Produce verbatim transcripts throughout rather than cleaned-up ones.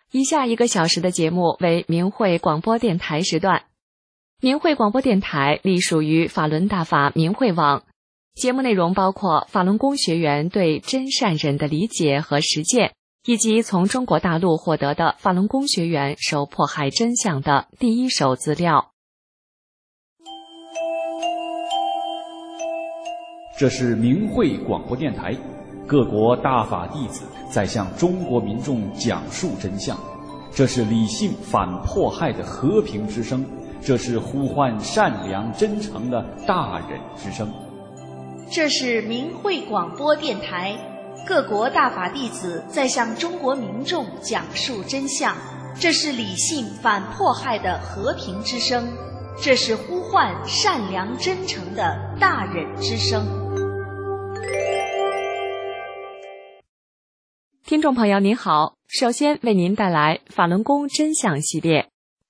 以下一个小时的节目为明慧广播电台时段。明慧广播电台隶属于法轮大法明慧网，节目内容包括法轮功学员对真善忍的理解和实践，以及从中国大陆获得的法轮功学员受迫害真相的第一手资料。 这是明慧广播电台，各国大法弟子在向中国民众讲述真相，这是理性反迫害的和平之声，这是呼唤善良真诚的大忍之声。 这是明慧广播电台，各国大法弟子在向中国民众讲述真相，这是理性反迫害的和平之声，这是呼唤善良真诚的大忍之声。 听众朋友您好，首先为您带来法轮功真相系列。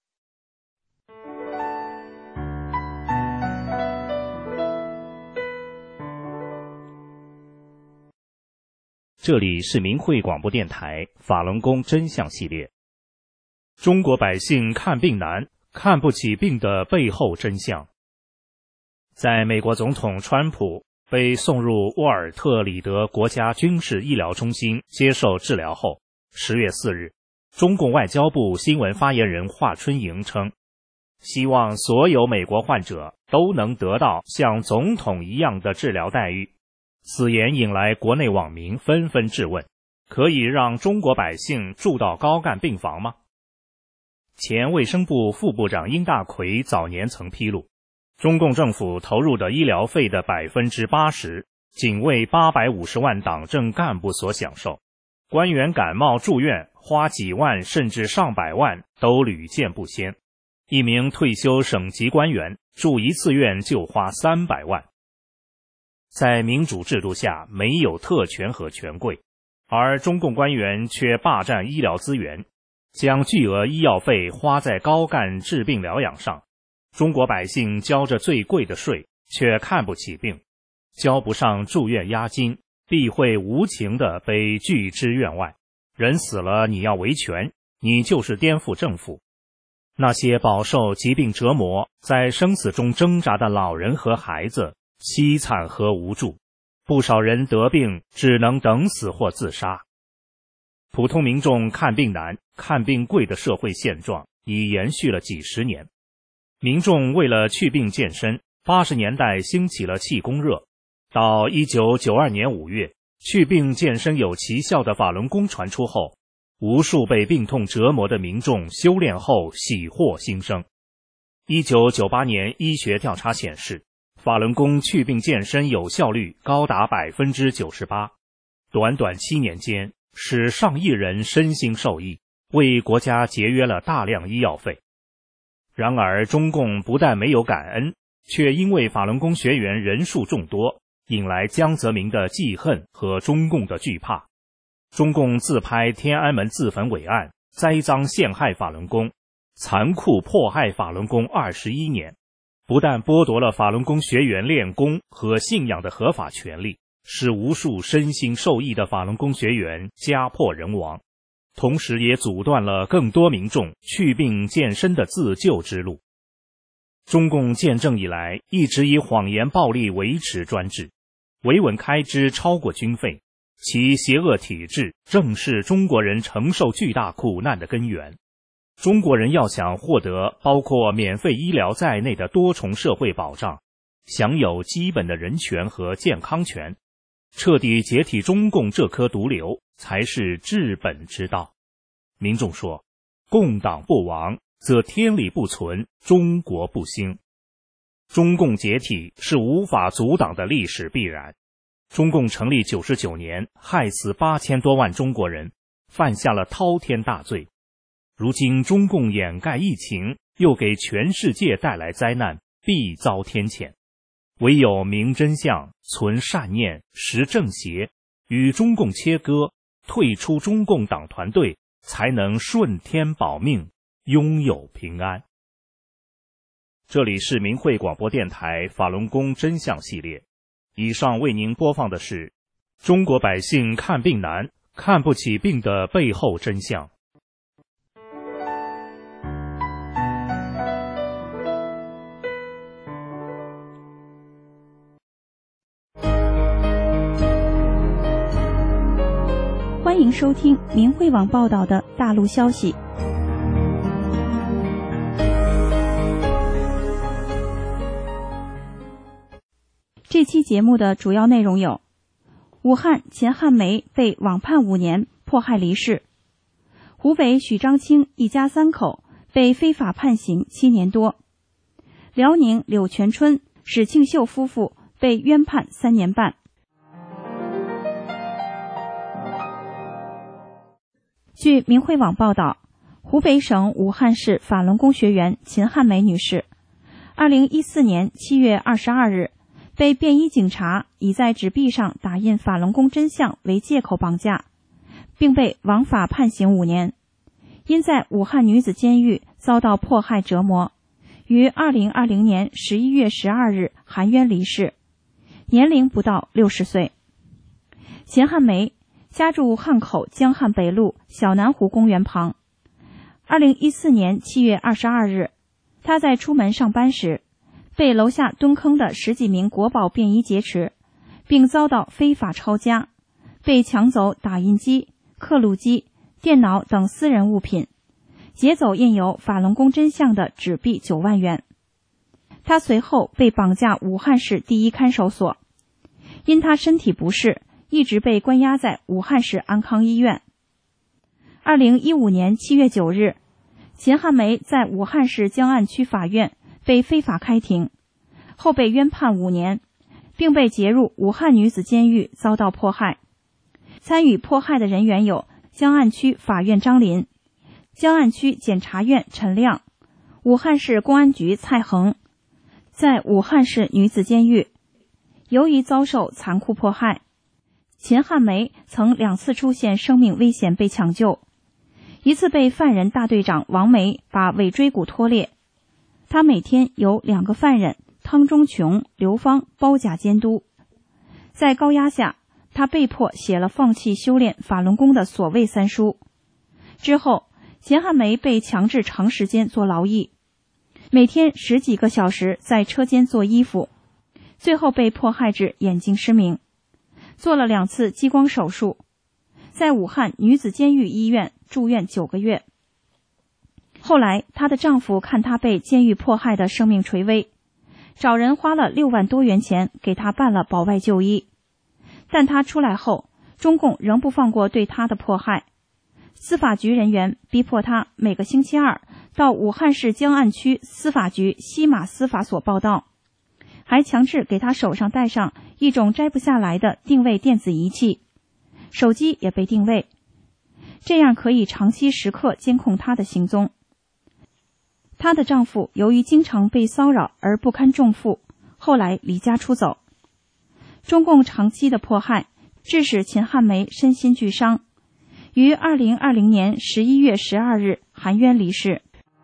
这里是明慧广播电台法轮功真相系列。中国百姓看病难，看不起病的背后真相。在美国总统川普被送入沃尔特里德国家军事医疗中心接受治疗后，十月四日，中共外交部新闻发言人华春莹称，希望所有美国患者都能得到像总统一样的治疗待遇。此言引来国内网民纷纷质问，可以让中国百姓住到高干病房吗？前卫生部副部长殷大奎早年曾披露，中共政府投入的医疗费的 百分之八十 仅为八百五十万党政干部所享受，官员感冒住院花几万甚至上百万都屡见不鲜。一名退休省级官员住一次院就花三百万。在民主制度下没有特权和权贵，而中共官员却霸占医疗资源，将巨额医药费花在高干治病疗养上。中国百姓交着最贵的税，却看不起病，交不上住院押金，必会无情地被拒之院外。人死了你要维权，你就是颠覆政府。那些饱受疾病折磨，在生死中挣扎的老人和孩子，凄惨和无助，不少人得病只能等死或自杀。普通民众看病难、看病贵的社会现状已延续了几十年。民众为了祛病健身，八十年代兴起了气功热，到一九九二年五月，祛病健身有奇效的法轮功传出后，无数被病痛折磨的民众修炼后喜获新生。一九九八年医学调查显示，法轮功祛病健身有效率高达 百分之九十八， 短短七年间使上亿人身心受益，为国家节约了大量医药费。然而中共不但没有感恩，却因为法轮功学员人数众多，引来江泽民的记恨和中共的惧怕。中共自拍天安门自焚伟案，栽赃陷害法轮功，残酷迫害法轮功二十一年，不但剥夺了法轮功学员练功和信仰的合法权利，使无数身心受益的法轮功学员家破人亡，同时也阻断了更多民众祛病健身的自救之路。中共建政以来，一直以谎言暴力维持专制，维稳开支超过军费，其邪恶体制正是中国人承受巨大苦难的根源。中国人要想获得包括免费医疗在内的多重社会保障，享有基本的人权和健康权，彻底解体中共这颗毒瘤才是治本之道。民众说，共党不亡，则天理不存，中国不兴。中共解体是无法阻挡的历史必然。中共成立九十九年，害死八千多万中国人，犯下了滔天大罪。如今中共掩盖疫情，又给全世界带来灾难，必遭天谴。唯有明真相，存善念，识正邪，与中共切割，退出中共党团队，才能顺天保命，拥有平安。这里是明慧广播电台法轮功真相系列，以上为您播放的是中国百姓看病难，看不起病的背后真相。 欢迎收听明慧网报道的大陆消息。这期节目的主要内容有：武汉秦汉梅被网判五年，迫害离世；湖北许章清一家三口被非法判刑七年多；辽宁柳泉春史庆秀夫妇被冤判三年半。据明慧网报道，湖北省武汉市法轮功学员秦汉梅女士，二零一四年七月二十二日被便衣警察以在纸币上打印法轮功真相为借口绑架，并被枉法判刑五年，因在武汉女子监狱遭到迫害折磨，于二零二零年十一月十二日含冤离世，年龄不到六十岁。秦汉梅家住汉口江汉北路小南湖公园旁。二零一四年七月二十二日，他在出门上班时，被楼下蹲坑的十几名国保便衣劫持，并遭到非法抄家，被抢走打印机、刻录机、电脑等私人物品，劫走印有法轮功真相的纸币九万元。他随后被绑架武汉市第一看守所，因他身体不适，一直被关押在武汉市安康医院。二零一五年七月九日，秦汉梅在武汉市江岸区法院被非法开庭，后被冤判五年，并被劫入武汉女子监狱遭到迫害。参与迫害的人员有江岸区法院张林、江岸区检察院陈亮、武汉市公安局蔡恒。在武汉市女子监狱，由于遭受残酷迫害，秦汉梅曾两次出现生命危险被抢救，一次被犯人大队长王梅把尾椎骨拖裂。他每天有两个犯人汤中琼、刘芳包夹监督。在高压下，他被迫写了放弃修炼法轮功的所谓三书。之后，秦汉梅被强制长时间做劳役，每天十几个小时在车间做衣服，最后被迫害至眼睛失明，做了两次激光手术，在武汉女子监狱医院住院九个月。后来她的丈夫看她被监狱迫害的生命垂危，找人花了六万多元钱给她办了保外就医，但她出来后，中共仍不放过对她的迫害，司法局人员逼迫她每个星期二到武汉市江岸区司法局西马司法所报到，还强制给她手上戴上一种摘不下来的定位电子仪器，手机也被定位，这样可以长期时刻监控她的行踪。她的丈夫由于经常被骚扰而不堪重负，后来离家出走。中共长期的迫害致使秦汉梅身心俱伤，于二零二零年十一月十二日含冤离世。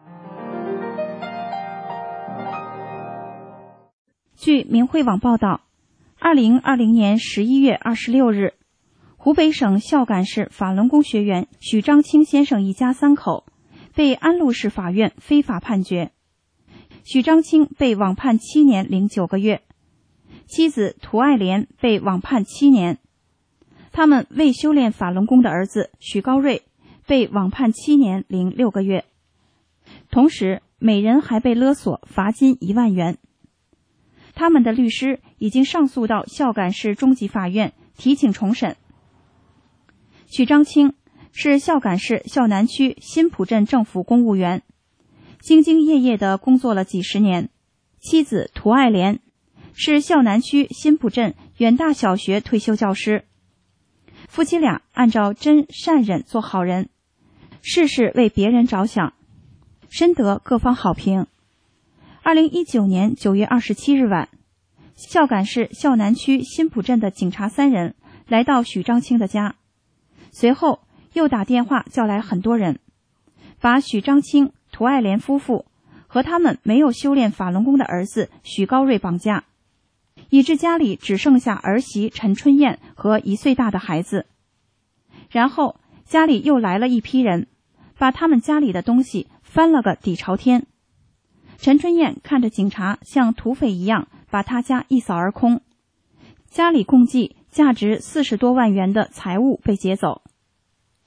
据明慧网报道，二零二零年十一月二十六日，湖北省孝感市法轮功学员许章清先生一家三口被安陆市法院非法判决，许章清被网判七年零九个月，妻子涂爱莲被网判七年。他们未修炼法轮功的儿子许高瑞被网判七年零六个月，同时每人还被勒索罚金一万元。他们的律师已经上诉到孝感市中级法院提请重审。许章清是孝感市孝南区新浦镇政府公务员，兢兢业业地工作了几十年。妻子涂爱莲是孝南区新浦镇远大小学退休教师。夫妻俩按照真善忍做好人，事事为别人着想，深得各方好评。二零一九年九月二十七日晚，孝感市孝南区新浦镇的警察三人来到许章清的家，随后又打电话叫来很多人，把许章清、涂爱莲夫妇和他们没有修炼法轮功的儿子许高瑞绑架，以致家里只剩下儿媳陈春燕和一岁大的孩子。然后家里又来了一批人，把他们家里的东西翻了个底朝天。陈春燕看着警察像土匪一样把他家一扫而空，家里共计价值四十多万元的财物被劫走。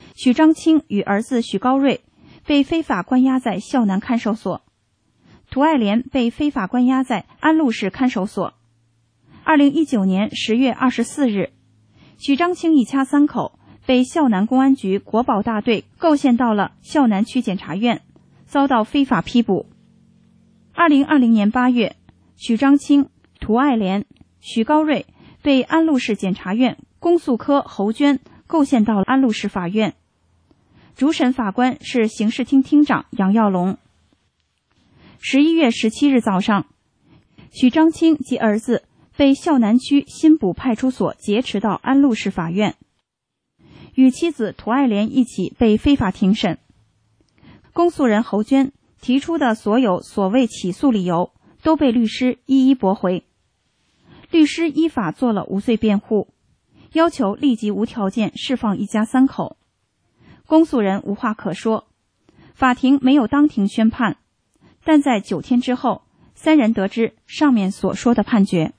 许章清与儿子许高瑞被非法关押在孝南看守所，涂爱莲被非法关押在安陆市看守所。二零一九年十月二十四日，许章清一家三口被孝南公安局国保大队构陷到了孝南区检察院，遭到非法批捕。二零二零年八月，许章清、涂爱莲、许高瑞被安陆市检察院公诉科侯娟构陷到了安陆市法院，主审法官是刑事厅厅长杨耀龙。十一月十七日早上，许章清及儿子被孝南区新补派出所劫持到安陆市法院，与妻子涂爱莲一起被非法庭审。公诉人侯娟提出的所有所谓起诉理由都被律师一一驳回。律师依法做了无罪辩护，要求立即无条件释放一家三口。公诉人无话可说，法庭没有当庭宣判，但在九天之后，三人得知上面所说的判决。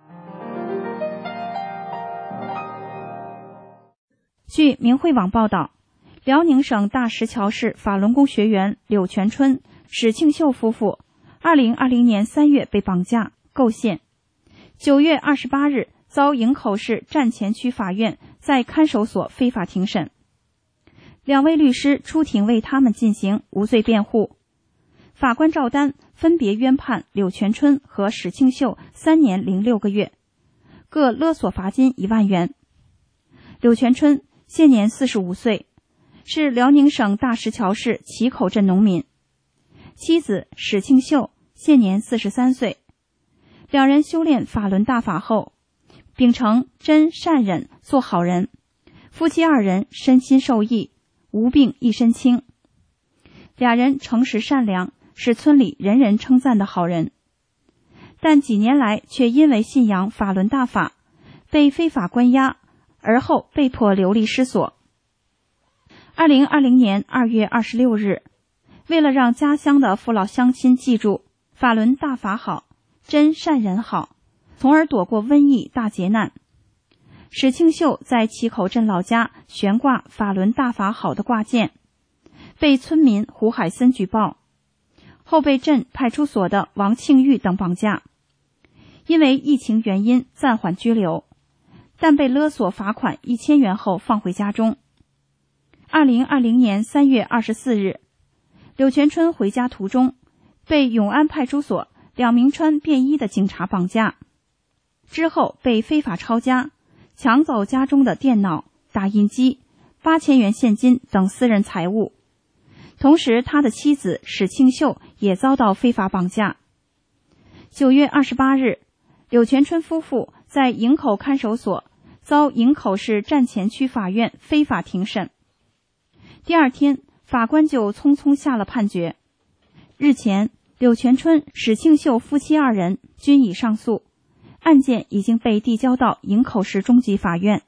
据明慧网报道，辽宁省大石桥市法轮功学员柳全春、史庆秀夫妇二零二零年三月被绑架构陷，九月二十八日遭营口市站前区法院在看守所非法庭审。两位律师出庭为他们进行无罪辩护，法官照单分别冤判柳全春和史庆秀三年零六个月，各勒索罚金一万元。柳全春现年四十五岁，是辽宁省大石桥市齐口镇农民。妻子史庆秀现年四十三岁，两人修炼法轮大法后，秉承真善忍做好人，夫妻二人身心受益，无病一身轻。俩人诚实善良，是村里人人称赞的好人，但几年来却因为信仰法轮大法，被非法关押，而后被迫流离失所。二零二零年二月二十六日，为了让家乡的父老乡亲记住法轮大法好，真善人好，从而躲过瘟疫大劫难，史庆秀在齐口镇老家悬挂法轮大法好的挂件，被村民胡海森举报，后被镇派出所的王庆玉等绑架，因为疫情原因暂缓拘留，但被勒索罚款一千元后放回家中。二零二零年三月二十四日，柳全春回家途中被永安派出所两名穿便衣的警察绑架，之后被非法抄家，抢走家中的电脑、打印机、八千元现金等私人财物。同时他的妻子史庆秀也遭到非法绑架。九月二十八日，柳全春夫妇在营口看守所遭营口市站前区法院非法庭审。第二天，法官就匆匆下了判决。日前，柳全春、史庆秀夫妻二人均已上诉，案件已经被递交到营口市中级法院。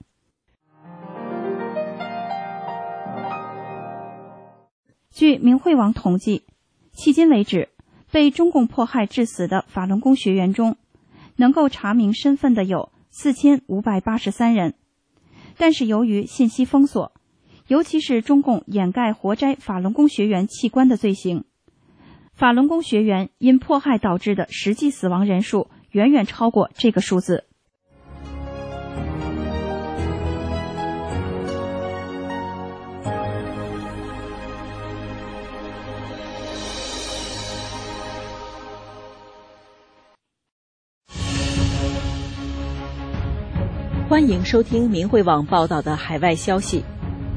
据明慧网统计，迄今为止，被中共迫害致死的法轮功学员中，能够查明身份的有四千五百八十三人，但是由于信息封锁，尤其是中共掩盖活摘法轮功学员器官的罪行，法轮功学员因迫害导致的实际死亡人数远远超过这个数字。 欢迎收听明慧网报道的海外消息。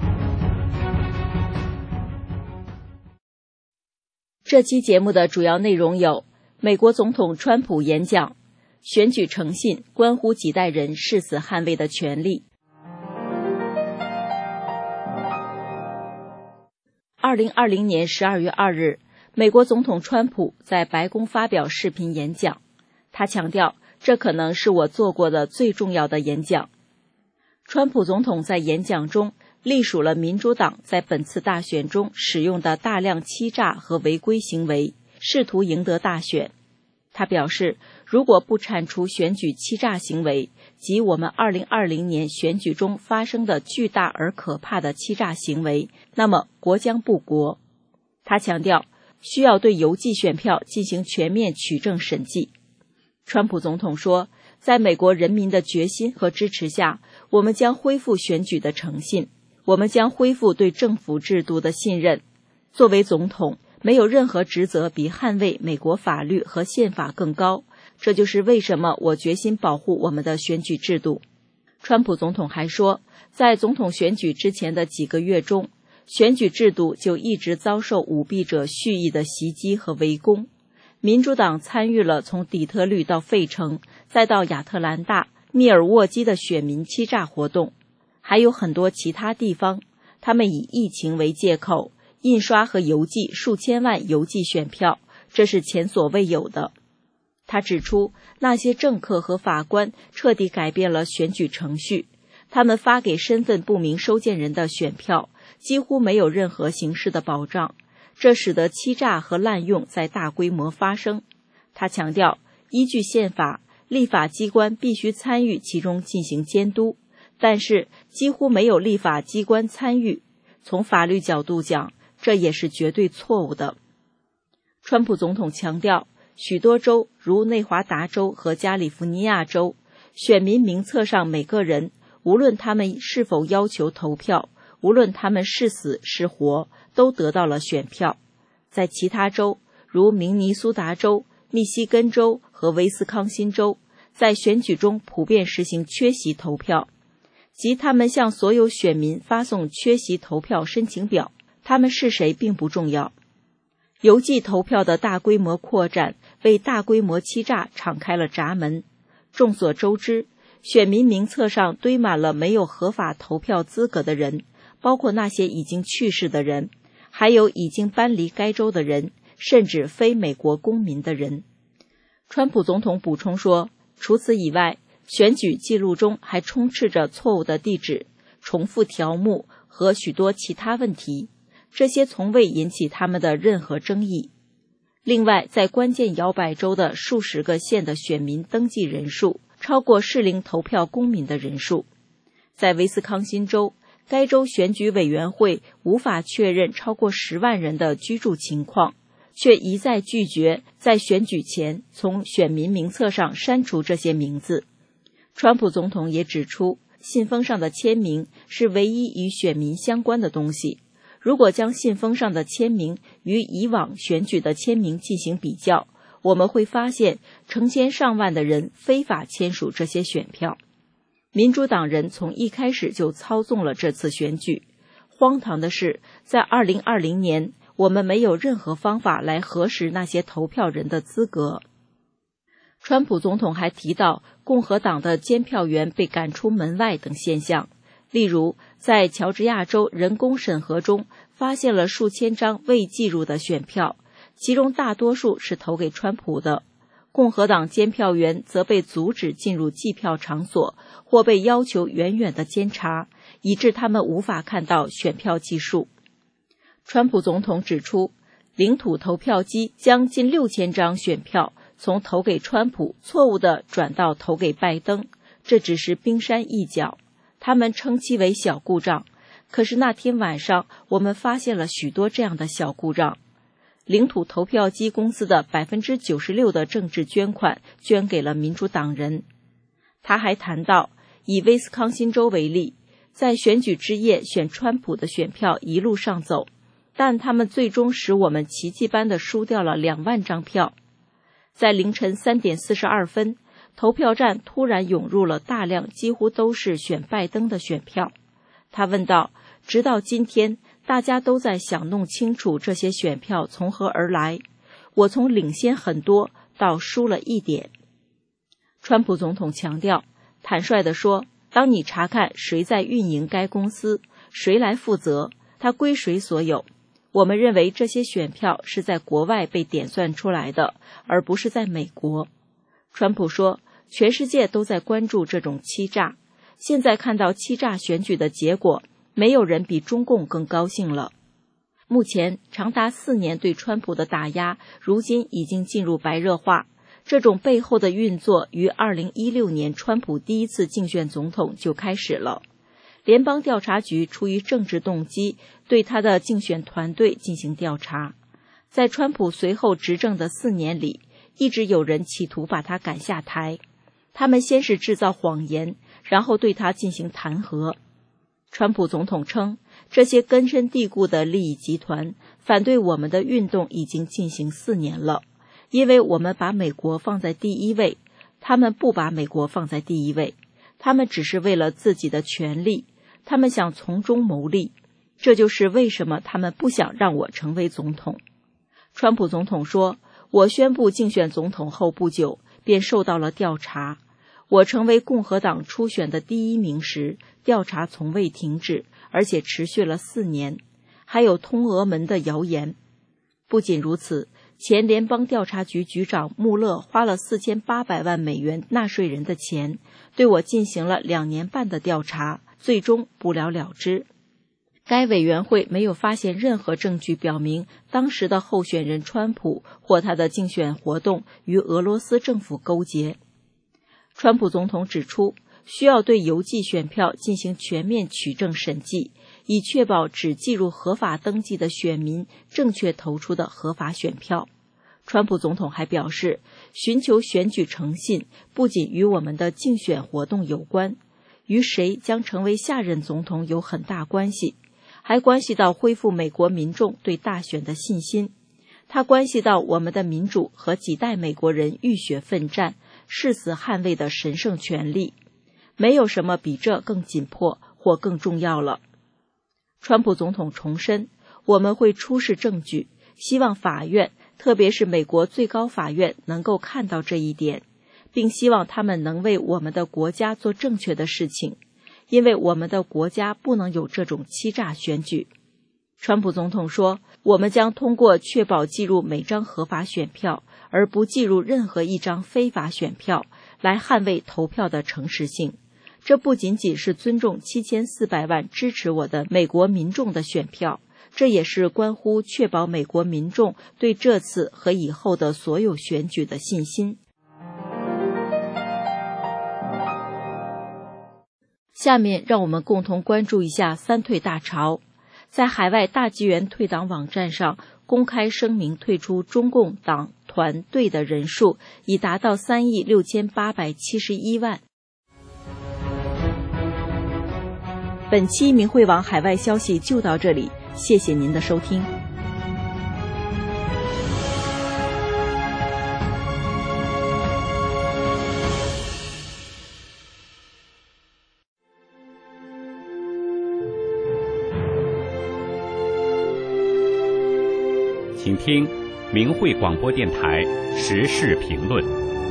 这期节目的主要内容有：美国总统川普演讲，选举诚信关乎几代人誓死捍卫的权利。二零二零年十二月二日，美国总统川普在白宫发表视频演讲，他强调，这可能是我做过的最重要的演讲。川普总统在演讲中隶属了民主党在本次大选中使用的大量欺诈和违规行为，试图赢得大选。他表示， 如果不铲除选举欺诈行为及我们二零二零年选举中发生的巨大而可怕的欺诈行为，那么国将不国。他强调，需要对邮寄选票进行全面取证审计。川普总统说，在美国人民的决心和支持下，我们将恢复选举的诚信，我们将恢复对政府制度的信任。作为总统，没有任何职责比捍卫美国法律和宪法更高，这就是为什么我决心保护我们的选举制度。川普总统还说，在总统选举之前的几个月中，选举制度就一直遭受舞弊者蓄意的袭击和围攻。民主党参与了从底特律到费城，再到亚特兰大、密尔沃基的选民欺诈活动，还有很多其他地方，他们以疫情为借口，印刷和邮寄数千万邮寄选票，这是前所未有的。他指出，那些政客和法官彻底改变了选举程序，他们发给身份不明收件人的选票几乎没有任何形式的保障，这使得欺诈和滥用在大规模发生。他强调，依据宪法，立法机关必须参与其中进行监督，但是几乎没有立法机关参与。从法律角度讲，这也是绝对错误的。川普总统强调，许多州如内华达州和加利福尼亚州，选民名册上每个人，无论他们是否要求投票，无论他们是死是活，都得到了选票。在其他州，如明尼苏达州、密西根州和威斯康辛州，在选举中普遍实行缺席投票，即他们向所有选民发送缺席投票申请表，他们是谁并不重要。邮寄投票的大规模扩展为大规模欺诈敞开了闸门。众所周知，选民名册上堆满了没有合法投票资格的人，包括那些已经去世的人，还有已经搬离该州的人，甚至非美国公民的人。川普总统补充说，除此以外，选举记录中还充斥着错误的地址、重复条目和许多其他问题，这些从未引起他们的任何争议。另外，在关键摇摆州的数十个县的选民登记人数超过适龄投票公民的人数。在威斯康辛州，该州选举委员会无法确认超过十万人的居住情况，却一再拒绝在选举前从选民名册上删除这些名字。川普总统也指出，信封上的签名是唯一与选民相关的东西。如果将信封上的签名与以往选举的签名进行比较，我们会发现成千上万的人非法签署这些选票。民主党人从一开始就操纵了这次选举。荒唐的是，在二零二零年，我们没有任何方法来核实那些投票人的资格。川普总统还提到共和党的监票员被赶出门外等现象，例如在乔治亚州人工审核中发现了数千张未计入的选票，其中大多数是投给川普的。共和党监票员则被阻止进入计票场所，或被要求远远的监察，以致他们无法看到选票计数。川普总统指出，领土投票机将近六千张选票从投给川普错误地转到投给拜登，这只是冰山一角，他们称其为小故障。可是那天晚上，我们发现了许多这样的小故障。领土投票机公司的 百分之九十六 的政治捐款捐给了民主党人。他还谈到，以威斯康辛州为例，在选举之夜选川普的选票一路上走，但他们最终使我们奇迹般地输掉了两万张票。在凌晨三点四十二分，投票站突然涌入了大量几乎都是选拜登的选票。他问道，直到今天，大家都在想弄清楚这些选票从何而来，我从领先很多到输了一点。川普总统强调，坦率地说，当你查看谁在运营该公司，谁来负责，它归谁所有。我们认为这些选票是在国外被点算出来的，而不是在美国。川普说，全世界都在关注这种欺诈，现在看到欺诈选举的结果，没有人比中共更高兴了。目前长达四年对川普的打压，如今已经进入白热化， 这种背后的运作于二零一六年川普第一次竞选总统就开始了。联邦调查局出于政治动机对他的竞选团队进行调查。在川普随后执政的四年里，一直有人企图把他赶下台。他们先是制造谎言，然后对他进行弹劾。川普总统称，这些根深蒂固的利益集团反对我们的运动已经进行四年了，因为我们把美国放在第一位，他们不把美国放在第一位，他们只是为了自己的权利，他们想从中牟利，这就是为什么他们不想让我成为总统。川普总统说，我宣布竞选总统后不久便受到了调查。我成为共和党初选的第一名时，调查从未停止，而且持续了四年，还有通俄门的谣言。不仅如此，前联邦调查局局长穆勒花了四千八百万美元纳税人的钱，对我进行了两年半的调查，最终不了了之。该委员会没有发现任何证据表明当时的候选人川普或他的竞选活动与俄罗斯政府勾结。川普总统指出，需要对邮寄选票进行全面取证审计，以确保只计入合法登记的选民正确投出的合法选票。川普总统还表示，寻求选举诚信不仅与我们的竞选活动有关，与谁将成为下任总统有很大关系，还关系到恢复美国民众对大选的信心。它关系到我们的民主和几代美国人浴血奋战、誓死捍卫的神圣权利。没有什么比这更紧迫或更重要了。川普总统重申，我们会出示证据，希望法院，特别是美国最高法院能够看到这一点，并希望他们能为我们的国家做正确的事情，因为我们的国家不能有这种欺诈选举。川普总统说，我们将通过确保计入每张合法选票，而不计入任何一张非法选票，来捍卫投票的诚实性。这不仅仅是尊重七千四百万支持我的美国民众的选票，这也是关乎确保美国民众对这次和以后的所有选举的信心。下面让我们共同关注一下三退大潮。在海外大纪元退党网站上公开声明退出中共党团队的人数已达到三亿六千八百七十一万。本期明慧网海外消息就到这里，谢谢您的收听。 请听明慧广播电台时事评论。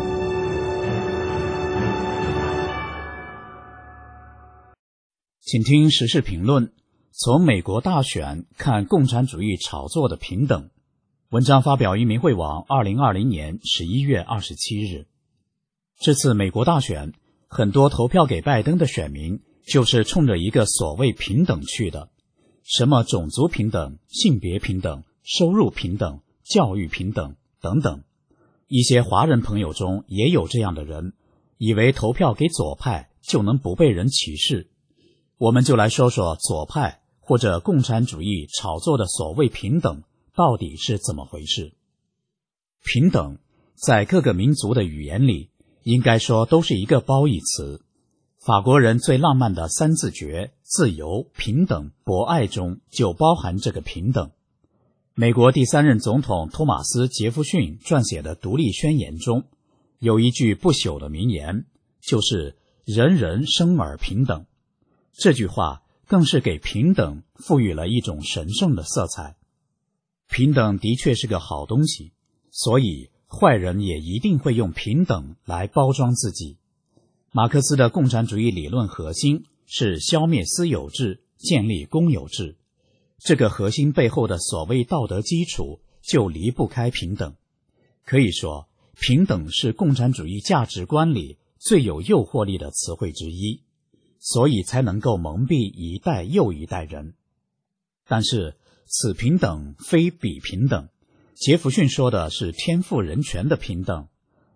请听时事评论，从美国大选看共产主义炒作的平等。文章发表于明慧网二零二零年十一月二十七日。这次美国大选，很多投票给拜登的选民就是冲着一个所谓平等去的，什么种族平等、性别平等、收入平等、教育平等等等。一些华人朋友中也有这样的人，以为投票给左派就能不被人歧视。我们就来说说左派或者共产主义炒作的所谓平等到底是怎么回事。平等在各个民族的语言里应该说都是一个褒义词。法国人最浪漫的三字诀自由、平等、博爱中就包含这个平等。美国第三任总统托马斯·杰弗逊撰写的独立宣言中有一句不朽的名言，就是人人生而平等。这句话更是给平等赋予了一种神圣的色彩。平等的确是个好东西，所以坏人也一定会用平等来包装自己。马克思的共产主义理论核心是消灭私有制，建立公有制。这个核心背后的所谓道德基础就离不开平等。可以说，平等是共产主义价值观里最有诱惑力的词汇之一，所以才能够蒙蔽一代又一代人。但是此平等非彼平等，杰弗逊说的是天赋人权的平等，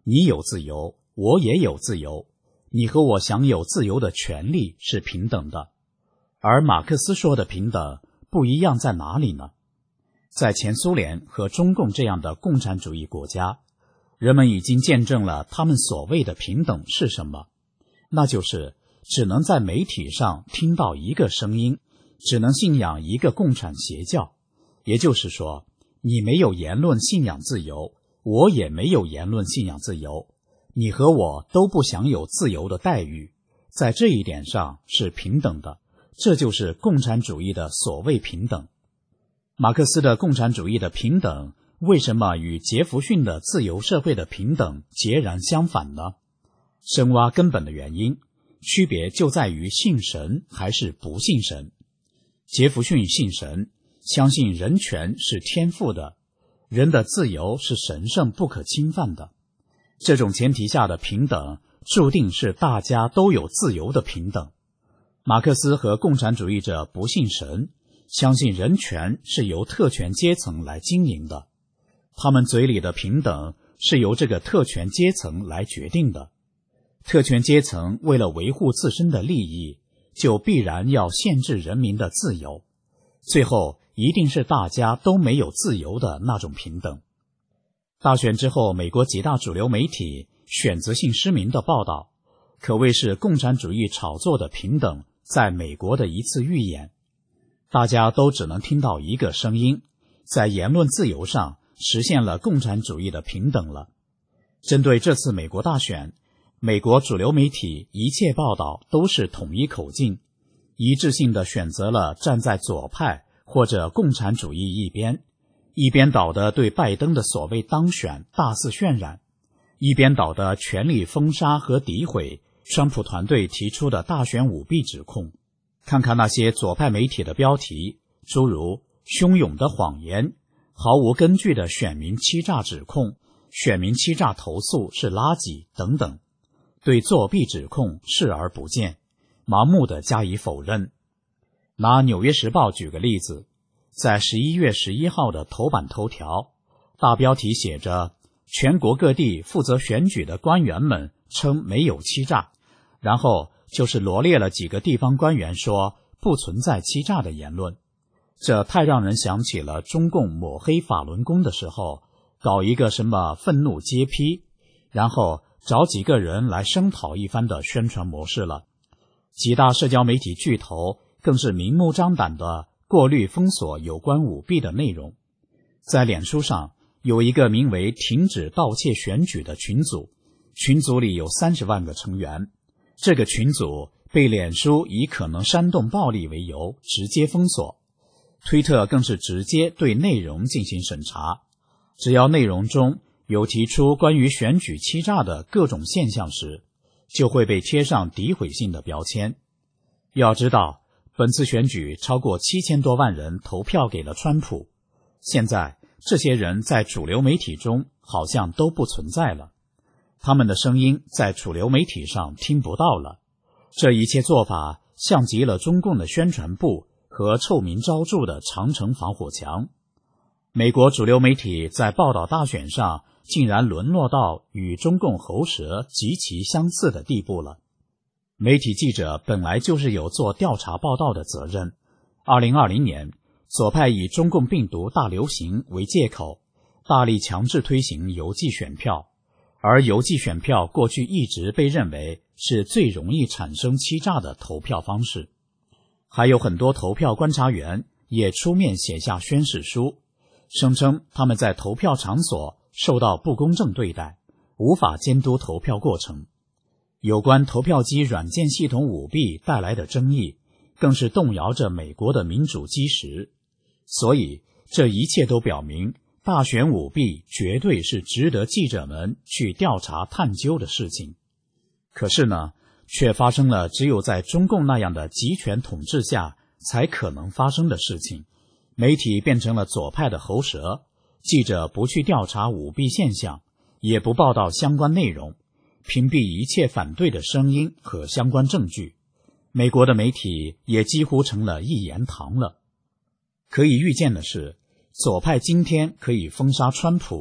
你有自由，我也有自由，你和我享有自由的权利是平等的。而马克思说的平等不一样在哪里呢？在前苏联和中共这样的共产主义国家，人们已经见证了他们所谓的平等是什么，那就是只能在媒体上听到一个声音，只能信仰一个共产邪教。也就是说，你没有言论信仰自由，我也没有言论信仰自由，你和我都不享有自由的待遇，在这一点上是平等的。这就是共产主义的所谓平等。马克思的共产主义的平等为什么与杰弗逊的自由社会的平等截然相反呢？深挖根本的原因，区别就在于信神还是不信神。杰弗逊信神，相信人权是天赋的，人的自由是神圣不可侵犯的。这种前提下的平等，注定是大家都有自由的平等。马克思和共产主义者不信神，相信人权是由特权阶层来经营的，他们嘴里的平等是由这个特权阶层来决定的。特权阶层为了维护自身的利益，就必然要限制人民的自由，最后一定是大家都没有自由的那种平等。大选之后，美国几大主流媒体选择性失明的报道，可谓是共产主义炒作的平等在美国的一次预演。大家都只能听到一个声音，在言论自由上实现了共产主义的平等了。针对这次美国大选，美国主流媒体一切报道都是统一口径，一致性地选择了站在左派或者共产主义一边，一边倒的对拜登的所谓当选大肆渲染，一边倒的全力封杀和诋毁川普团队提出的大选舞弊指控。看看那些左派媒体的标题，诸如汹涌的谎言、毫无根据的选民欺诈指控、选民欺诈投诉是垃圾等等，对作弊指控视而不见，盲目地加以否认。拿《纽约时报》举个例子，在十一月十一号的头版头条，大标题写着全国各地负责选举的官员们称没有欺诈，然后就是罗列了几个地方官员说不存在欺诈的言论。这太让人想起了中共抹黑法轮功的时候，搞一个什么愤怒揭批，然后找几个人来声讨一番的宣传模式了。几大社交媒体巨头更是明目张胆地过滤封锁有关舞弊的内容。在脸书上有一个名为停止盗窃选举的群组，群组里有三十万个成员，这个群组被脸书以可能煽动暴力为由直接封锁，推特更是直接对内容进行审查，只要内容中有提出关于选举欺诈的各种现象时，就会被贴上诋毁性的标签。要知道，本次选举超过七千多万人投票给了川普，现在这些人在主流媒体中好像都不存在了，他们的声音在主流媒体上听不到了。这一切做法像极了中共的宣传部和臭名昭著的长城防火墙。美国主流媒体在报道大选上竟然沦落到与中共喉舌极其相似的地步了。媒体记者本来就是有做调查报道的责任。二零二零年，左派以中共病毒大流行为借口，大力强制推行邮寄选票，而邮寄选票过去一直被认为是最容易产生欺诈的投票方式。还有很多投票观察员也出面写下宣誓书，声称他们在投票场所受到不公正对待，无法监督投票过程。有关投票机软件系统舞弊带来的争议，更是动摇着美国的民主基石。所以，这一切都表明，大选舞弊绝对是值得记者们去调查探究的事情。可是呢，却发生了只有在中共那样的集权统治下才可能发生的事情。媒体变成了左派的喉舌，记者不去调查舞弊现象，也不报道相关内容，屏蔽一切反对的声音和相关证据。美国的媒体也几乎成了一言堂了。可以预见的是，左派今天可以封杀川普，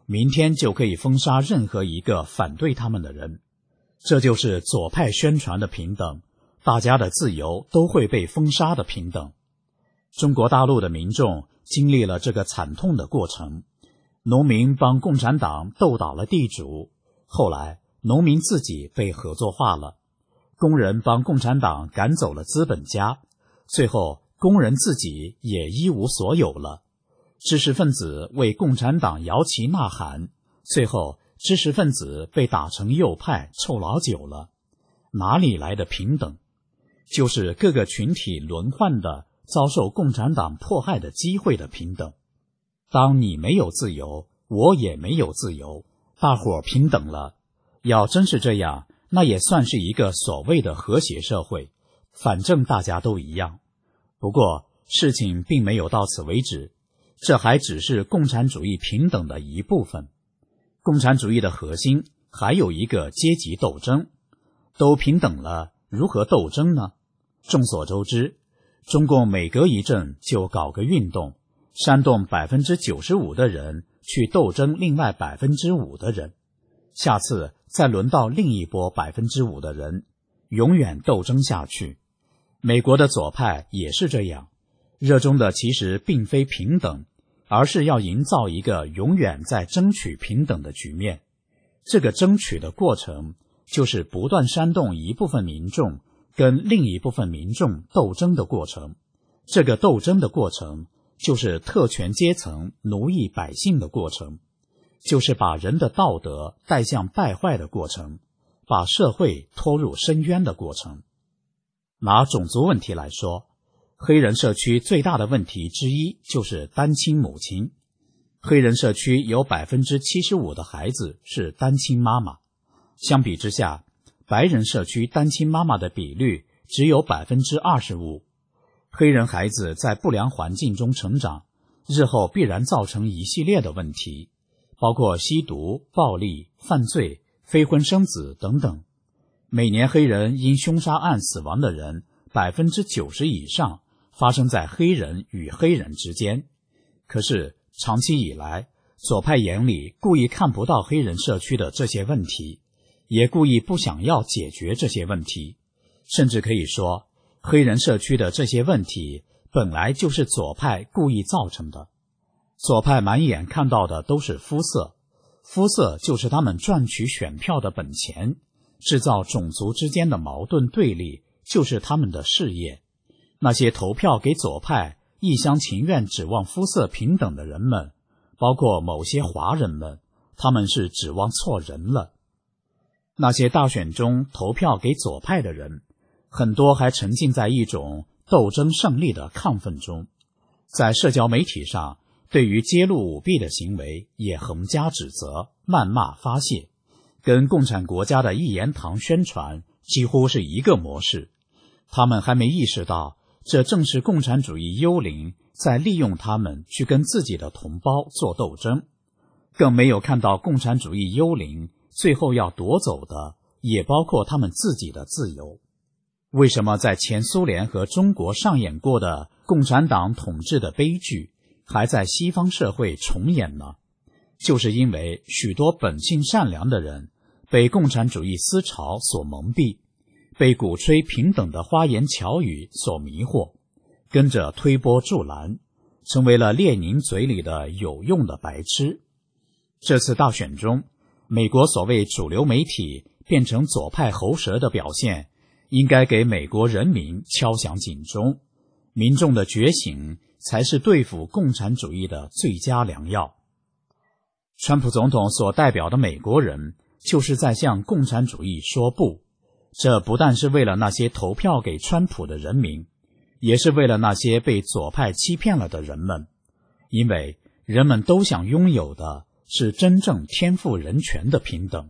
明天就可以封杀任何一个反对他们的人。这就是左派宣传的平等，大家的自由都会被封杀的平等。中国大陆的民众经历了这个惨痛的过程，农民帮共产党斗倒了地主，后来农民自己被合作化了，工人帮共产党赶走了资本家，最后工人自己也一无所有了。知识分子为共产党摇旗呐喊，最后知识分子被打成右派臭老九了。哪里来的平等？就是各个群体轮换的遭受共产党迫害的机会的平等。当你没有自由，我也没有自由，大伙儿平等了。要真是这样，那也算是一个所谓的和谐社会，反正大家都一样。不过事情并没有到此为止，这还只是共产主义平等的一部分。共产主义的核心还有一个阶级斗争，都平等了，如何斗争呢？众所周知，中共每隔一阵就搞个运动，煽动 百分之九十五 的人去斗争另外 百分之五 的人，下次再轮到另一波 百分之五 的人，永远斗争下去。美国的左派也是这样，热衷的其实并非平等，而是要营造一个永远在争取平等的局面。这个争取的过程就是不断煽动一部分民众跟另一部分民众斗争的过程，这个斗争的过程就是特权阶层奴役百姓的过程，就是把人的道德带向败坏的过程，把社会拖入深渊的过程。拿种族问题来说，黑人社区最大的问题之一就是单亲母亲。黑人社区有 百分之七十五 的孩子是单亲妈妈，相比之下，白人社区单亲妈妈的比率只有 百分之二十五。黑人孩子在不良环境中成长，日后必然造成一系列的问题，包括吸毒、暴力、犯罪、非婚生子等等。每年黑人因凶杀案死亡的人 百分之九十 以上发生在黑人与黑人之间。可是长期以来，左派眼里故意看不到黑人社区的这些问题，也故意不想要解决这些问题，甚至可以说，黑人社区的这些问题本来就是左派故意造成的。左派满眼看到的都是肤色，肤色就是他们赚取选票的本钱，制造种族之间的矛盾对立就是他们的事业。那些投票给左派一厢情愿指望肤色平等的人们，包括某些华人们，他们是指望错人了。那些大选中投票给左派的人，很多还沉浸在一种斗争胜利的亢奋中，在社交媒体上对于揭露舞弊的行为也横加指责、谩骂发泄，跟共产国家的一言堂宣传几乎是一个模式。他们还没意识到，这正是共产主义幽灵在利用他们去跟自己的同胞做斗争，更没有看到共产主义幽灵最后要夺走的也包括他们自己的自由。为什么在前苏联和中国上演过的共产党统治的悲剧还在西方社会重演呢？就是因为许多本性善良的人被共产主义思潮所蒙蔽，被鼓吹平等的花言巧语所迷惑，跟着推波助澜，成为了列宁嘴里的有用的白痴。这次大选中，美国所谓主流媒体变成左派喉舌的表现，应该给美国人民敲响警钟。民众的觉醒才是对付共产主义的最佳良药。川普总统所代表的美国人就是在向共产主义说不，这不但是为了那些投票给川普的人民，也是为了那些被左派欺骗了的人们，因为人们都想拥有的是真正天赋人权的平等。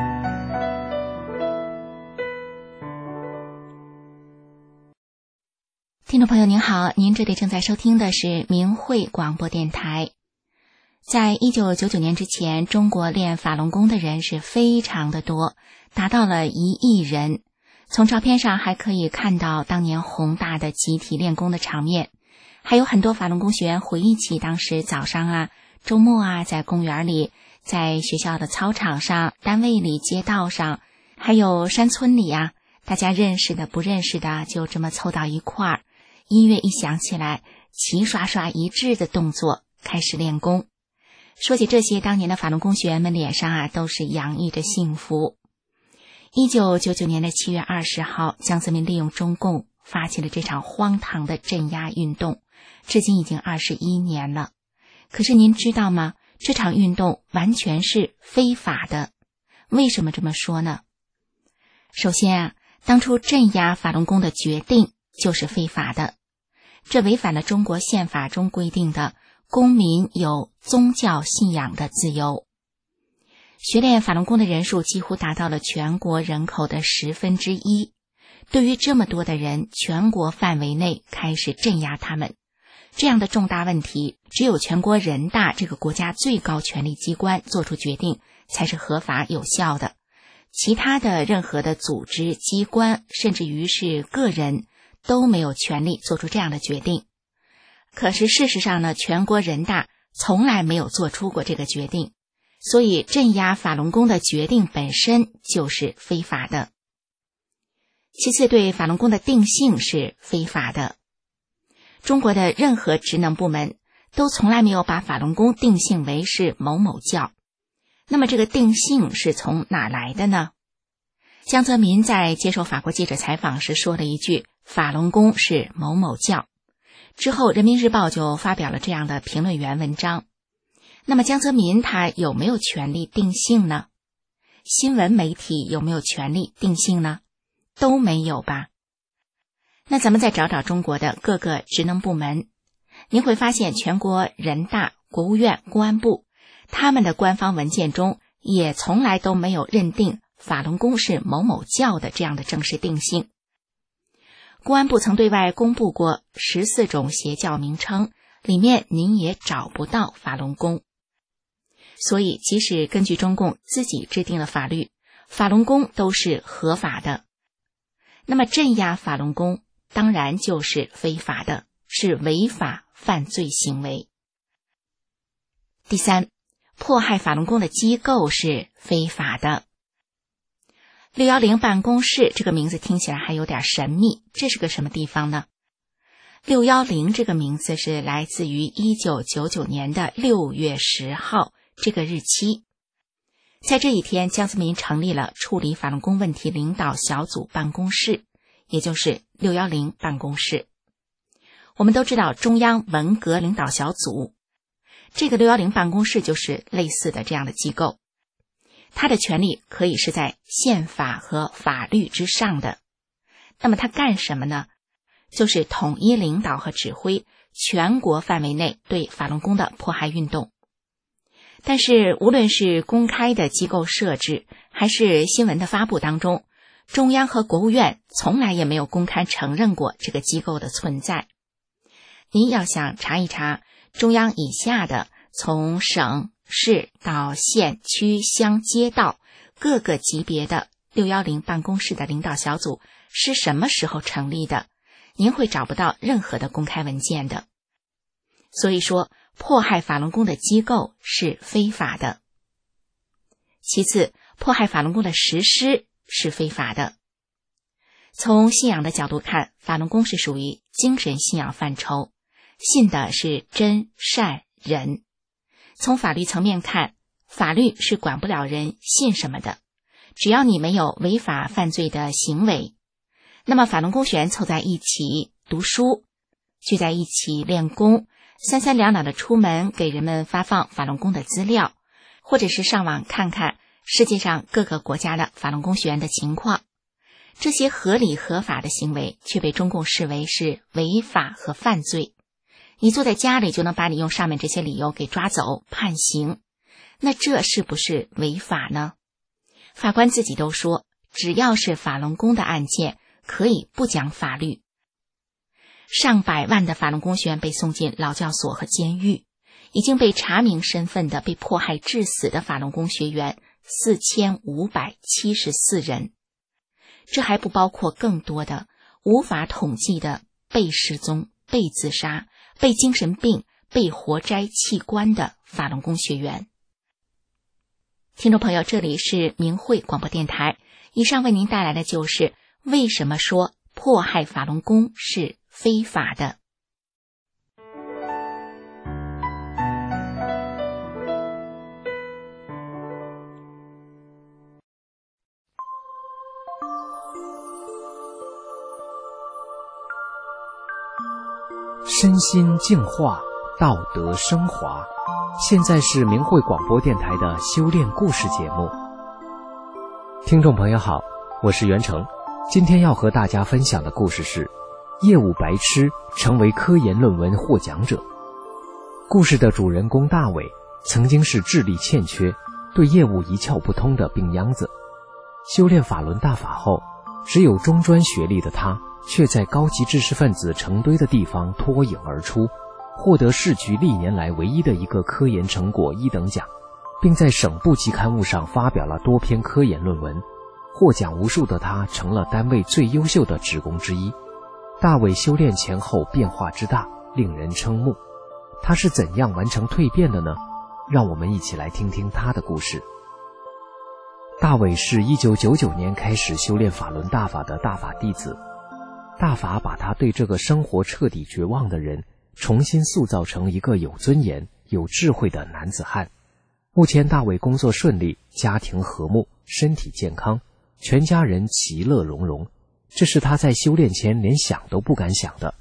听众朋友您好，您这里正在收听的是明慧广播电台。在一九九九年之前，中国练法轮功的人是非常的多，达到了一亿人。从照片上还可以看到当年宏大的集体练功的场面，还有很多法轮功学员回忆起当时早上啊、周末啊，在公园里，在学校的操场上、单位里、街道上，还有山村里啊，大家认识的不认识的就这么凑到一块儿，音乐一响起来，齐刷刷一致的动作开始练功。说起这些，当年的法轮功学员们脸上啊都是洋溢着幸福。一九九九年的七月二十号，江泽民利用中共发起了这场荒唐的镇压运动，至今已经二十一年了。可是您知道吗？这场运动完全是非法的。为什么这么说呢？首先啊，当初镇压法轮功的决定就是非法的，这违反了中国宪法中规定的公民有宗教信仰的自由。学练法轮功的人数几乎达到了全国人口的十分之一。对于这么多的人，全国范围内开始镇压他们，这样的重大问题，只有全国人大这个国家最高权力机关做出决定才是合法有效的。其他的任何的组织、机关，甚至于是个人，都没有权利做出这样的决定。可是事实上呢，全国人大从来没有做出过这个决定，所以镇压法轮功的决定本身就是非法的。其次，对法轮功的定性是非法的。中国的任何职能部门都从来没有把法轮功定性为是某某教。那么这个定性是从哪来的呢？江泽民在接受法国记者采访时说了一句，法轮功是某某教。之后人民日报就发表了这样的评论员文章。那么江泽民他有没有权利定性呢？新闻媒体有没有权利定性呢？都没有吧。那咱们再找找中国的各个职能部门，您会发现全国人大、国务院、公安部他们的官方文件中也从来都没有认定法轮功是某某教的这样的正式定性。公安部曾对外公布过十四种邪教名称，里面您也找不到法轮功。所以即使根据中共自己制定的法律，法轮功都是合法的。那么镇压法轮功当然就是非法的，是违法犯罪行为。第三，迫害法轮功的机构是非法的。六一零办公室这个名字听起来还有点神秘，这是个什么地方呢？六一零这个名字是来自于一九九九年的六月十号这个日期。在这一天，江泽民成立了处理法轮功问题领导小组办公室，也就是六一零办公室。我们都知道中央文革领导小组，这个六一零办公室就是类似的这样的机构。他的权力可以是在宪法和法律之上的。那么他干什么呢？就是统一领导和指挥全国范围内对法轮功的迫害运动。但是无论是公开的机构设置，还是新闻的发布当中，中央和国务院从来也没有公开承认过这个机构的存在。您要想查一查中央以下的从省、市到县、区、乡、街道各个级别的六一零办公室的领导小组是什么时候成立的，您会找不到任何的公开文件的。所以说，迫害法轮功的机构是非法的。其次，迫害法轮功的实施是非法的。从信仰的角度看，法轮功是属于精神信仰范畴，信的是真、善、仁。从法律层面看，法律是管不了人信什么的，只要你没有违法犯罪的行为。那么法轮功学员凑在一起读书，聚在一起练功，三三两两的出门给人们发放法轮功的资料，或者是上网看看世界上各个国家的法轮功学员的情况。这些合理合法的行为却被中共视为是违法和犯罪。你坐在家里就能把你用上面这些理由给抓走判刑，那这是不是违法呢？法官自己都说，只要是法轮功的案件可以不讲法律。 上百万的法轮功学员被送进劳教所和监狱，已经被查明身份的被迫害致死的法轮功学员四千五百七十四人，这还不包括更多的无法统计的被失踪、被自杀、被精神病、被活摘器官的法轮功学员。听众朋友，这里是明慧广播电台，以上为您带来的就是为什么说迫害法轮功是非法的。 身心净化，道德升华。现在是明慧广播电台的修炼故事节目。听众朋友好，我是袁成，今天要和大家分享的故事是业务白痴成为科研论文获奖者。故事的主人公大伟曾经是智力欠缺，对业务一窍不通的病秧子。修炼法轮大法后，只有中专学历的他却在高级知识分子成堆的地方脱颖而出，获得市局历年来唯一的一个科研成果一等奖，并在省部级刊物上发表了多篇科研论文。获奖无数的他成了单位最优秀的职工之一。大伟修炼前后变化之大，令人瞠目。他是怎样完成蜕变的呢？让我们一起来听听他的故事。大伟是一九九九年开始修炼法轮大法的大法弟子，大法把他对这个生活彻底绝望的人重新塑造成一个有尊严、有智慧的男子汉。目前大伟工作顺利，家庭和睦，身体健康，全家人其乐融融，这是他在修炼前连想都不敢想的。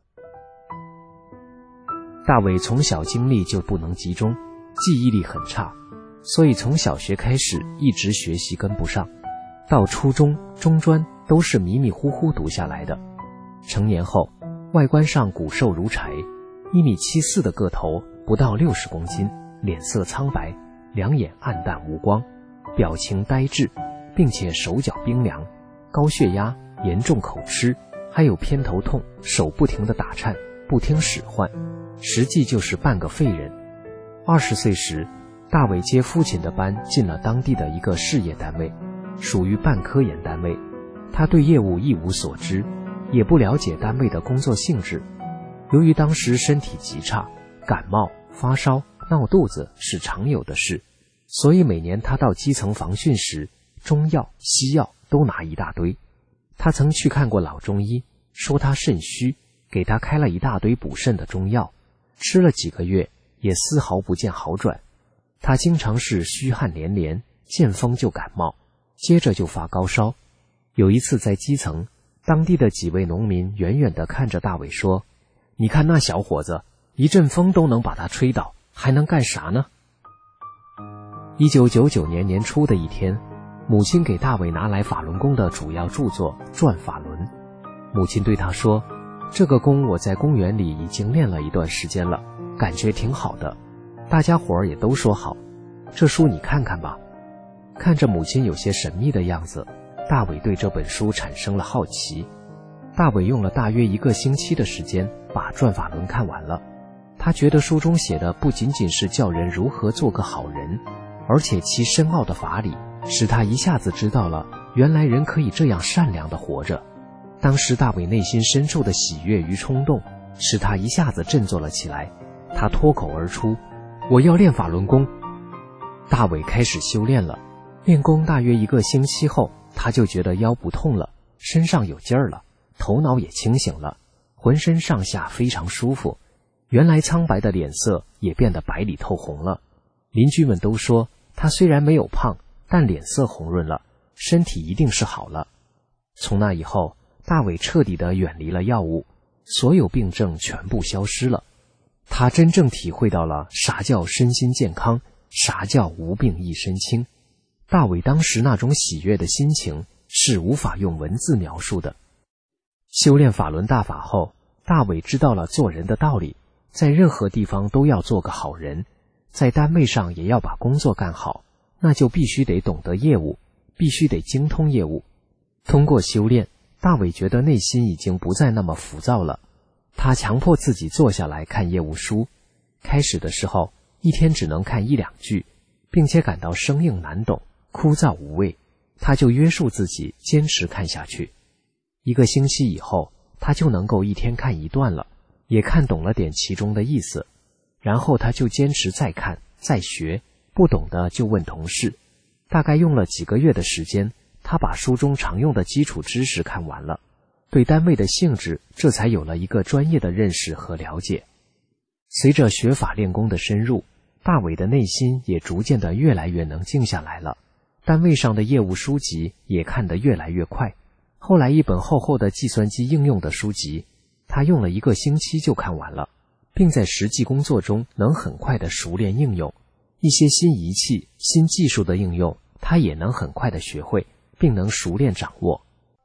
大伟从小精力就不能集中，记忆力很差，所以从小学开始一直学习跟不上，到初中、中专都是迷迷糊糊读下来的。成年后，外观上骨瘦如柴，一米七四的个头，不到六十公斤，脸色苍白，两眼暗淡无光，表情呆滞，并且手脚冰凉，高血压，严重口吃，还有偏头痛，手不停地打颤，不听使唤，实际就是半个废人。二十岁时，大伟接父亲的班进了当地的一个事业单位，属于半科研单位。他对业务一无所知，也不了解单位的工作性质。由于当时身体极差，感冒、发烧、闹肚子是常有的事，所以每年他到基层防训时，中药、西药都拿一大堆。他曾去看过老中医，说他肾虚，给他开了一大堆补肾的中药，吃了几个月也丝毫不见好转。他经常是虚汗连连，见风就感冒，接着就发高烧。有一次在基层，当地的几位农民远远地看着大伟说，你看那小伙子，一阵风都能把他吹倒，还能干啥呢？一九九九年年初的一天，母亲给大伟拿来法轮功的主要著作《转法轮》。母亲对他说，这个功我在公园里已经练了一段时间了，感觉挺好的，大家伙儿也都说好，这书你看看吧。看着母亲有些神秘的样子，大伟对这本书产生了好奇。大伟用了大约一个星期的时间把《转法轮》看完了。他觉得书中写的不仅仅是教人如何做个好人，而且其深奥的法理使他一下子知道了原来人可以这样善良地活着。当时大伟内心深处的喜悦与冲动使他一下子振作了起来，他脱口而出，我要练法轮功。大伟开始修炼了，练功大约一个星期后，他就觉得腰不痛了，身上有劲儿了，头脑也清醒了，浑身上下非常舒服，原来苍白的脸色也变得白里透红了。邻居们都说他虽然没有胖，但脸色红润了，身体一定是好了。从那以后，大伟彻底地远离了药物，所有病症全部消失了。他真正体会到了啥叫身心健康，啥叫无病一身轻。大伟当时那种喜悦的心情是无法用文字描述的。修炼法轮大法后，大伟知道了做人的道理，在任何地方都要做个好人，在单位上也要把工作干好，那就必须得懂得业务，必须得精通业务。通过修炼，大伟觉得内心已经不再那么浮躁了， 他强迫自己坐下来看业务书，开始的时候一天只能看一两句，并且感到生硬难懂，枯燥无味，他就约束自己坚持看下去。一个星期以后，他就能够一天看一段了，也看懂了点其中的意思。然后他就坚持再看再学，不懂的就问同事。大概用了几个月的时间，他把书中常用的基础知识看完了，对单位的性质这才有了一个专业的认识和了解。随着学法练功的深入，大伟的内心也逐渐的越来越能静下来了，单位上的业务书籍也看得越来越快。后来一本厚厚的计算机应用的书籍，他用了一个星期就看完了，并在实际工作中能很快的熟练应用。一些新仪器、新技术的应用，他也能很快的学会，并能熟练掌握。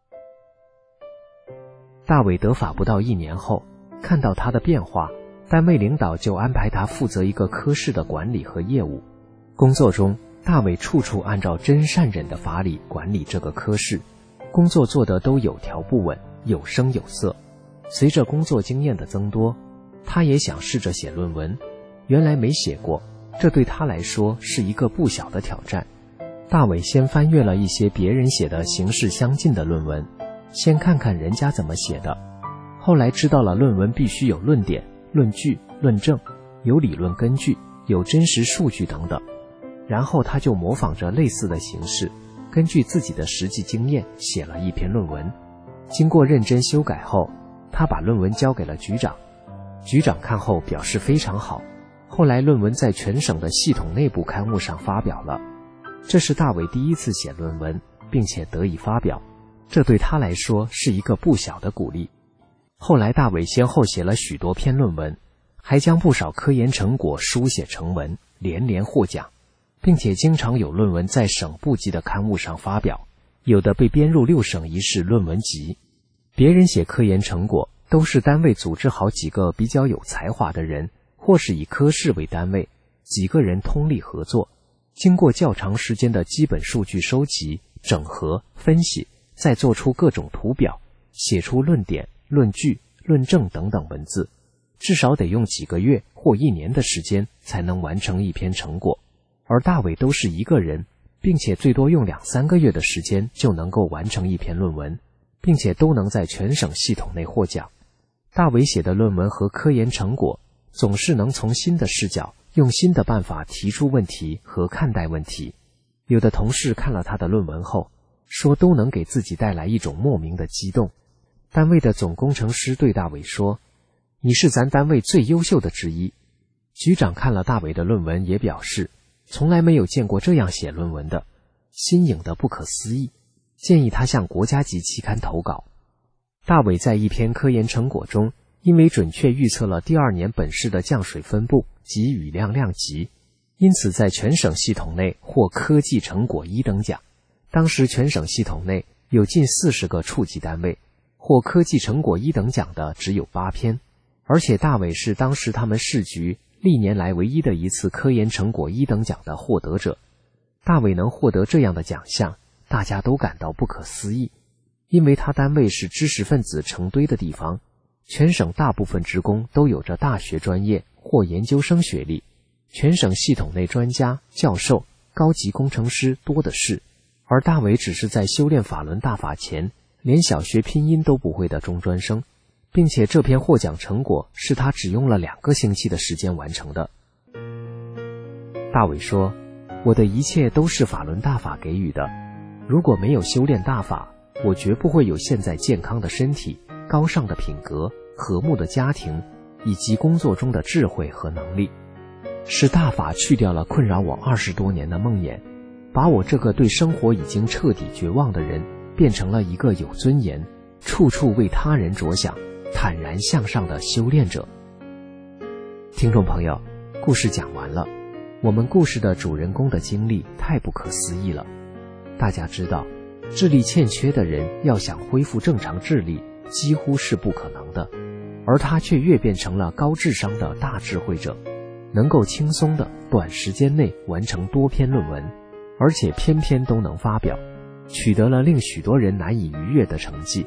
大伟得法不到一年后，看到他的变化，单位领导就安排他负责一个科室的管理和业务。工作中，大伟处处按照真善忍的法理管理这个科室，工作做得都有条不紊，有声有色。随着工作经验的增多，他也想试着写论文，原来没写过，这对他来说是一个不小的挑战。大伟先翻阅了一些别人写的形式相近的论文，先看看人家怎么写的。后来知道了论文必须有论点、论据、论证，有理论根据，有真实数据等等。然后他就模仿着类似的形式，根据自己的实际经验写了一篇论文。经过认真修改后，他把论文交给了局长。局长看后表示非常好，后来论文在全省的系统内部刊物上发表了。这是大伟第一次写论文，并且得以发表，这对他来说是一个不小的鼓励。后来大伟先后写了许多篇论文，还将不少科研成果书写成文，连连获奖，并且经常有论文在省部级的刊物上发表，有的被编入六省一市论文集。别人写科研成果都是单位组织好几个比较有才华的人，或是以科室为单位，几个人通力合作，经过较长时间的基本数据收集、整合、分析，再做出各种图表，写出论点、论据、论证等等文字，至少得用几个月或一年的时间才能完成一篇成果。而大伟都是一个人，并且最多用两三个月的时间就能够完成一篇论文，并且都能在全省系统内获奖。大伟写的论文和科研成果总是能从新的视角，用新的办法提出问题和看待问题。有的同事看了他的论文后，说都能给自己带来一种莫名的激动。单位的总工程师对大伟说：“你是咱单位最优秀的之一。”局长看了大伟的论文也表示，从来没有见过这样写论文的，新颖的不可思议，建议他向国家级期刊投稿。大伟在一篇科研成果中，因为准确预测了第二年本市的降水分布及雨量量级，因此在全省系统内获科技成果一等奖。当时全省系统内有近四十个处级单位，获科技成果一等奖的只有八篇，而且大伟是当时他们市局历年来唯一的一次科研成果一等奖的获得者。大伟能获得这样的奖项，大家都感到不可思议，因为他单位是知识分子成堆的地方，全省大部分职工都有着大学专业或研究生学历，全省系统内专家、教授、高级工程师多的是，而大伟只是在修炼法轮大法前连小学拼音都不会的中专生，并且这篇获奖成果是他只用了两个星期的时间完成的。大伟说：“我的一切都是法轮大法给予的，如果没有修炼大法，我绝不会有现在健康的身体、高尚的品格、和睦的家庭，以及工作中的智慧和能力。是大法去掉了困扰我二十多年的梦魇，把我这个对生活已经彻底绝望的人变成了一个有尊严、处处为他人着想、坦然向上的修炼者。”听众朋友，故事讲完了。我们故事的主人公的经历太不可思议了。大家知道，智力欠缺的人要想恢复正常智力几乎是不可能的，而他却越变成了高智商的大智慧者，能够轻松的短时间内完成多篇论文，而且篇篇都能发表，取得了令许多人难以逾越的成绩。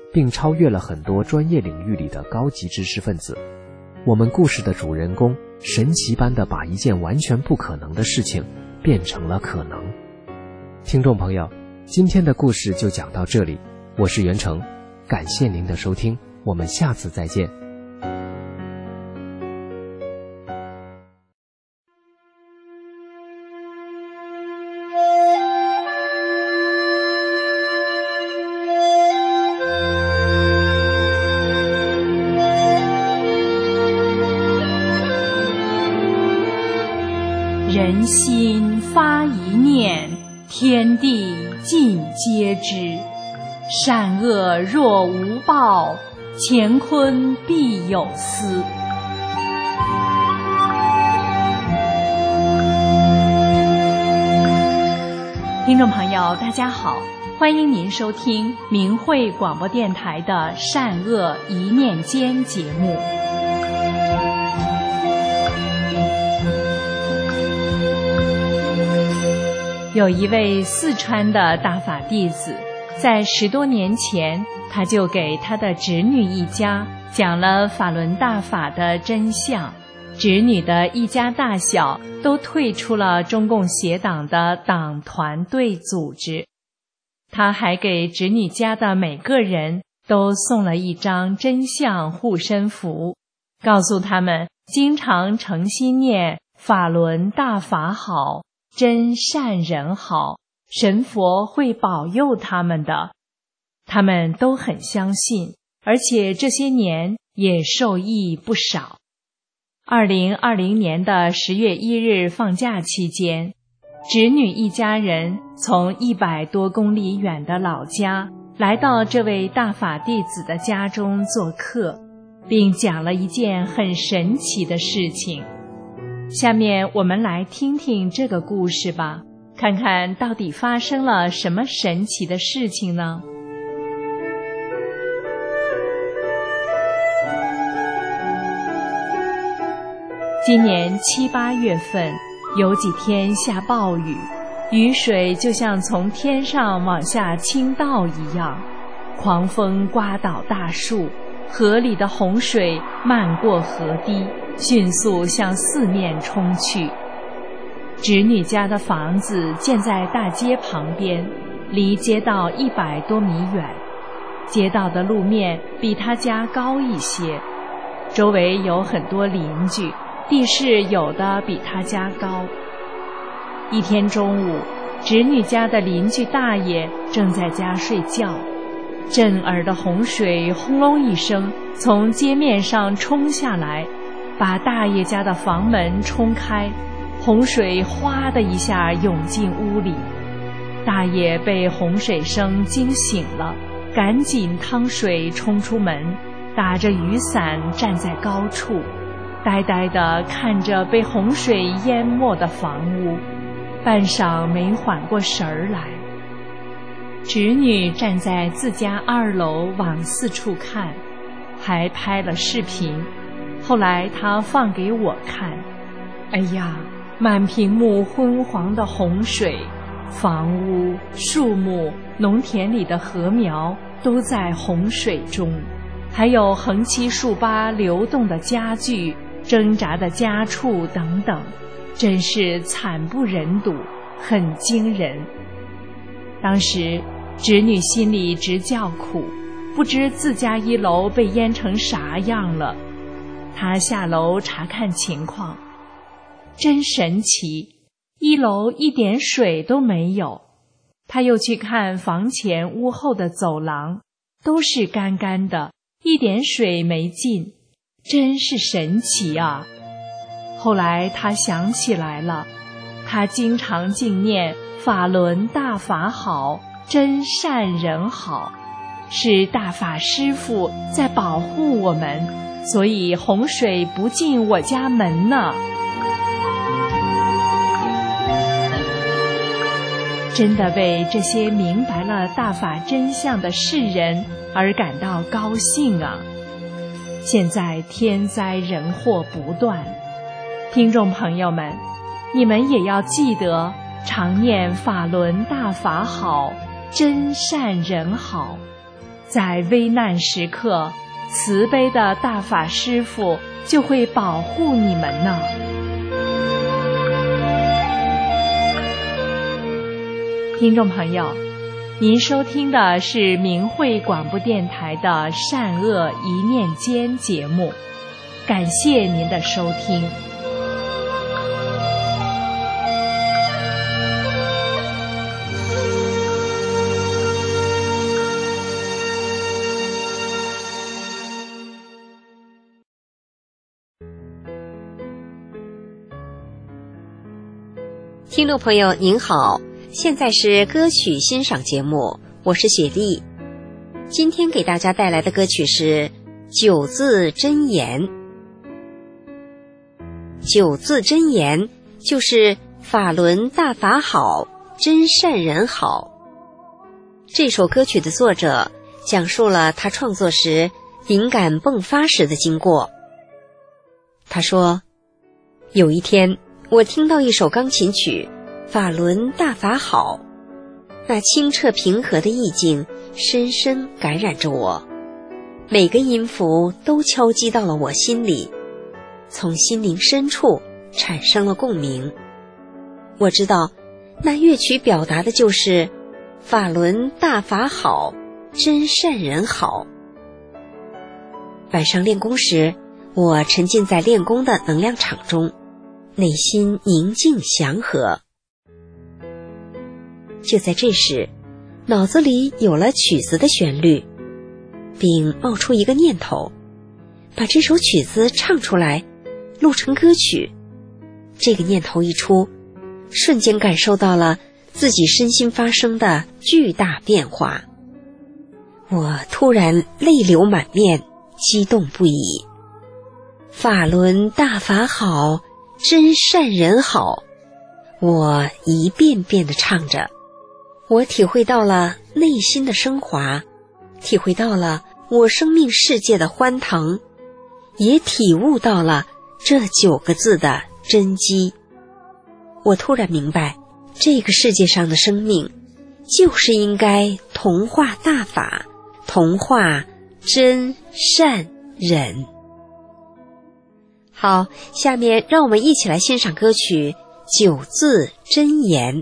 并超越了很多专业领域里的高级知识分子。我们故事的主人公神奇般地把一件完全不可能的事情变成了可能。听众朋友，今天的故事就讲到这里，我是袁成，感谢您的收听，我们下次再见。 人心发一念，天地尽皆知。善恶若无报，乾坤必有私。听众朋友，大家好，欢迎您收听明慧广播电台的善恶一念间节目。有一位四川的大法弟子，在十多年前，他就给他的侄女一家讲了法轮大法的真相。侄女的一家大小都退出了中共协党的党团队组织。他还给侄女家的每个人都送了一张真相护身符，告诉他们经常诚心念法轮大法好，真善人好，神佛会保佑他们的。他们都很相信，而且这些年也受益不少。二零二零年的十月一日放假期间，侄女一家人从一百多公里远的老家来到这位大法弟子的家中做客，并讲了一件很神奇的事情。下面我们来听听这个故事吧，看看到底发生了什么神奇的事情呢？今年七八月份，有几天下暴雨，雨水就像从天上往下倾倒一样，狂风刮倒大树，河里的洪水漫过河堤，迅速向四面冲去。侄女家的房子建在大街旁边，离街道一百多米远，街道的路面比她家高一些，周围有很多邻居，地势有的比她家高。一天中午，侄女家的邻居大爷正在家睡觉，震耳的洪水轰隆一声从街面上冲下来，把大爷家的房门冲开，洪水哗的一下涌进屋里。大爷被洪水声惊醒了，赶紧趟水冲出门，打着雨伞站在高处，呆呆地看着被洪水淹没的房屋，半晌没缓过神儿来。侄女站在自家二楼往四处看，还拍了视频，后来她放给我看。哎呀，满屏幕昏黄的洪水，房屋、树木、农田里的禾苗都在洪水中，还有横七竖八流动的家具、挣扎的家畜等等，真是惨不忍睹，很惊人。当时侄女心里直叫苦，不知自家一楼被淹成啥样了。她下楼查看情况，真神奇，一楼一点水都没有。她又去看房前屋后的走廊，都是干干的，一点水没进，真是神奇啊！后来她想起来了，她经常敬念法轮大法好，真善人好，是大法师父在保护我们，所以洪水不进我家门呢。真的为这些明白了大法真相的世人而感到高兴啊！现在天灾人祸不断，听众朋友们，你们也要记得常念法轮大法好，真善人好， 在危难时刻，慈悲的大法师父就会保护你们呢。听众朋友，您收听的是明慧广播电台的善恶一念间节目，感谢您的收听。 听众朋友您好，现在是歌曲欣赏节目，我是雪莉。今天给大家带来的歌曲是九字真言。九字真言就是法轮大法好，真善人好。这首歌曲的作者讲述了他创作时灵感迸发时的经过。他说，有一天我听到一首钢琴曲，法轮大法好，那清澈平和的意境深深感染着我，每个音符都敲击到了我心里，从心灵深处产生了共鸣。我知道那乐曲表达的就是法轮大法好，真善人好。晚上练功时，我沉浸在练功的能量场中，内心宁静祥和。就在这时，脑子里有了曲子的旋律，并冒出一个念头，把这首曲子唱出来，录成歌曲。这个念头一出，瞬间感受到了自己身心发生的巨大变化。我突然泪流满面，激动不已。法轮大法好，真善人好，我一遍遍地唱着。我体会到了内心的升华，体会到了我生命世界的欢腾，也体悟到了这九个字的真机。我突然明白，这个世界上的生命就是应该同化大法，同化真善忍。好，下面让我们一起来欣赏歌曲《九字真言》。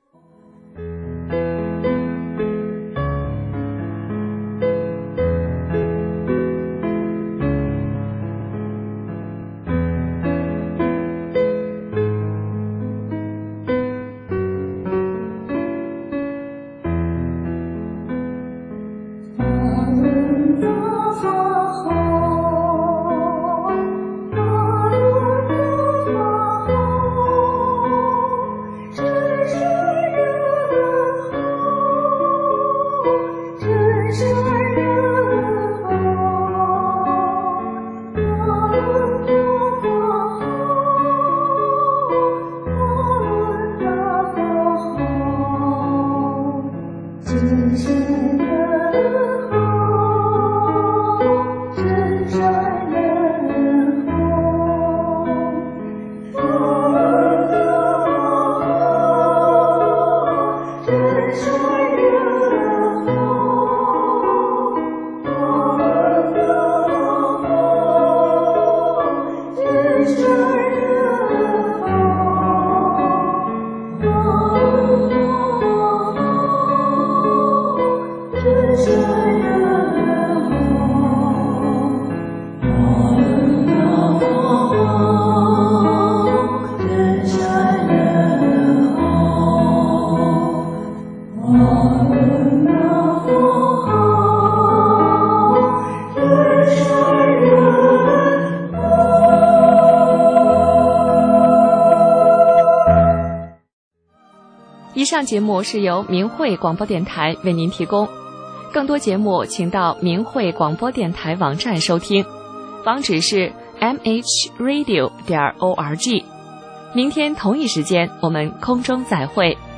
以上节目是由明慧广播电台为您提供，更多节目请到明慧广播电台网站收听，网址是 m h radio 点 org。明天同一时间我们空中再会。